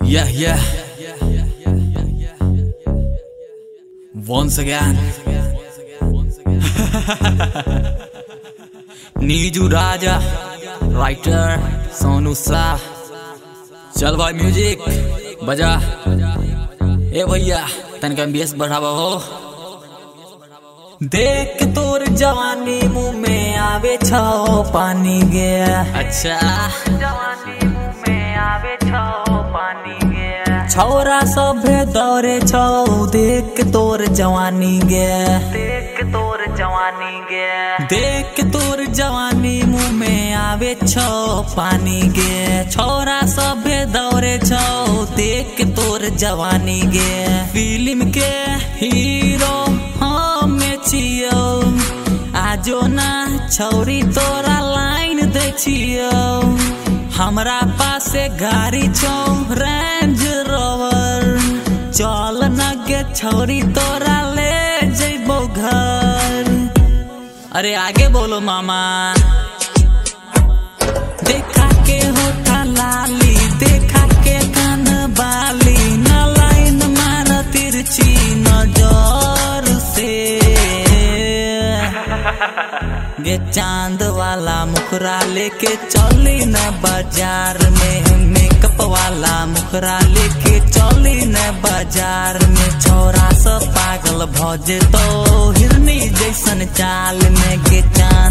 Yeah. Once again. नीजू राजा writer Sonu सा। चल भाई म्यूजिक बजा। ए भैया तनका बेस बढ़ावा हो। देख तोर जवानी मुँह में आवे छो पानी गया। अच्छा जवानी मुँह में आवे छो पानी गया। छौरा सभे दौरे छो देख तोर जवानी गया। देख तोर जवानी गया। देख तोर जवानी मुँह में आवे छो पानी गया। छौरा सभे दौरे छो देख तोर जवानी गया। फिल्म के हीरो छियो आजो ना छौरी तोरा लाइन दे छियो। हमरा पासे गाड़ी छो रेंज रोवर। चल न गे छौरी तोरा ले जइबो घर। अरे आगे बोलो मामा। देखा के होठा लाली देखा के कान बाली न लाइन मार तिरछी नजर से। गे चांद वाला मुखरा लेके चली न बाजार में। मेकअप वाला मुखरा लेके चली न बाजार में। छोरा सब पागल भजे तो हिरनी जैसन चाल में। गे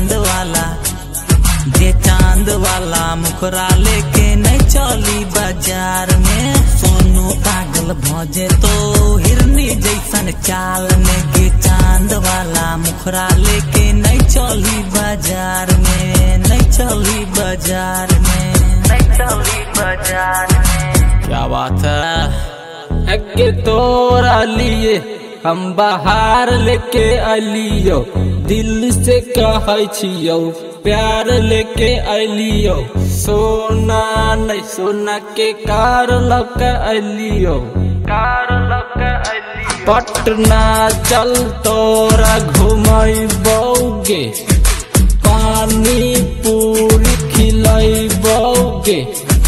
चांद वाला मुखरा लेके नहीं चली बाजार में। सोनू पागल भजे तो हिरनी जैसन चाल में। गे चांद वाला मुखरा लेके नहीं चली बाजार में। नहीं चली बाजार में। नहीं चली बाजार में। क्या बात है। अगे तोरा लिए हम बाहर लेके अलियो। दिल से कहै छियो प्यार लेके अलियो। सोना नहीं सोना के कार लके अलियो। कार लके अलियो। पटना चल तोरा घुमैबोगे। पानी पूरी खिलैबोगे।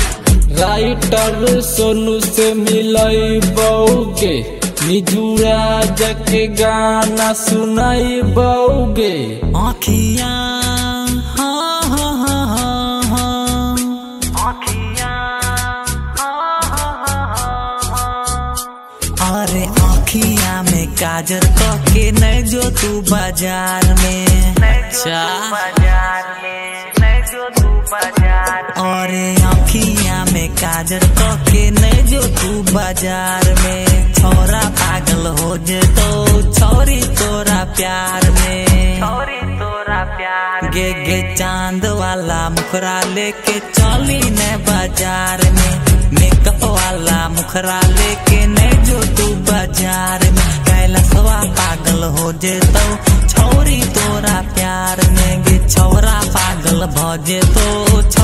राइटर सोनू से मिलैबोगे। नीजू राजा के गाना सुनाइबोगे। आँखियाँ अरे आँखियाँ में काजर के नहीं जो तू बाजार में। अच्छा बाजार में नहीं जो तू बाजार। अरे आँखियाँ में काजर के नहीं जो तू बाजार में। छोरा पागल हो जे तो छोरी तोरा प्यार में। छोरी तोरा प्यार। गे चांद वाला मुखरा लेके चली न बाजार में। मेकअप वाला मुखरा लेके नहीं जो तू बाजार में। कैलाशवा पागल हो जे तो छोरी तोरा प्यार में। गे छोरा पागल भजे तो